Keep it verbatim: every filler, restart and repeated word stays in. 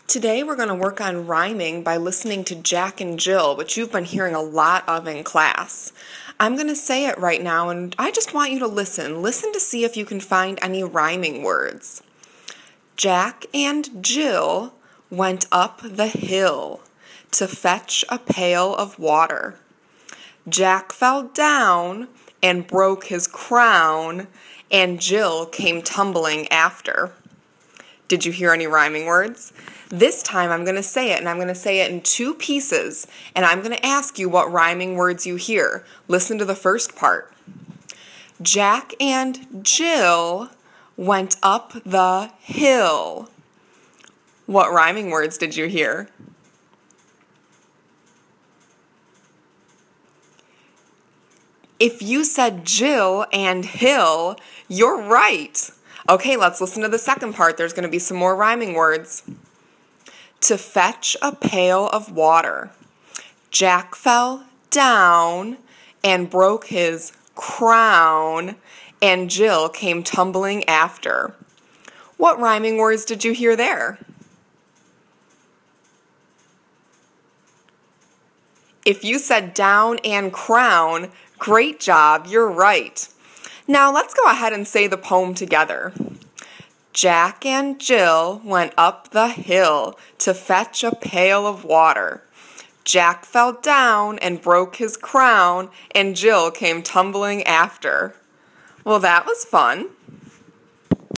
Today we're going to work on rhyming by listening to Jack and Jill, which you've been hearing a lot of in class. I'm going to say it right now, and I just want you to listen. Listen to see if you can find any rhyming words. Jack and Jill went up the hill to fetch a pail of water. Jack fell down and broke his crown, and Jill came tumbling after. Did you hear any rhyming words? This time I'm going to say it, and I'm going to say it in two pieces, and I'm going to ask you what rhyming words you hear. Listen to the first part. Jack and Jill went up the hill. What rhyming words did you hear? If you said Jill and hill, you're right. Okay, let's listen to the second part. There's going to be some more rhyming words. To fetch a pail of water. Jack fell down and broke his crown, and Jill came tumbling after. What rhyming words did you hear there? If you said down and crown, great job, you're right. Now let's go ahead and say the poem together. Jack and Jill went up the hill to fetch a pail of water. Jack fell down and broke his crown, and Jill came tumbling after. Well, that was fun.